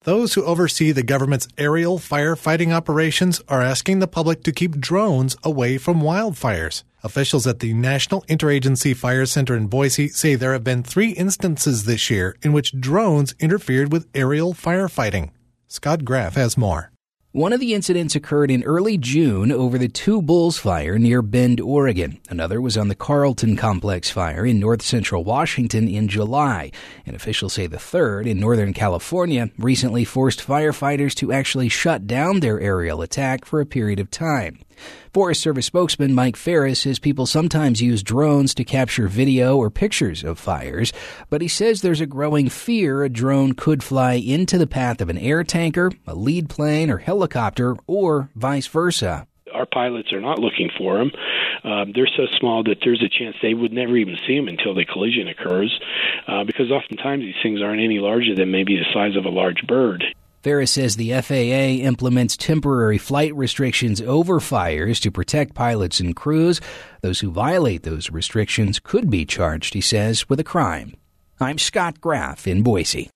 Those who oversee the government's aerial firefighting operations are asking the public to keep drones away from wildfires. Officials at the National Interagency Fire Center in Boise say there have been 3 instances this year in which drones interfered with aerial firefighting. Scott Graff has more. One of the incidents occurred in early June over the Two Bulls fire near Bend, Oregon. Another was on the Carlton Complex fire in north-central Washington in July. And officials say the third, in Northern California, recently forced firefighters to actually shut down their aerial attack for a period of time. Forest Service spokesman Mike Ferris says people sometimes use drones to capture video or pictures of fires, but he says there's a growing fear a drone could fly into the path of an air tanker, a lead plane or helicopter, or vice versa. Our pilots are not looking for them. They're so small that there's a chance they would never even see them until the collision occurs, because oftentimes these things aren't any larger than maybe the size of a large bird. Ferris says the FAA implements temporary flight restrictions over fires to protect pilots and crews. Those who violate those restrictions could be charged, he says, with a crime. I'm Scott Graff in Boise.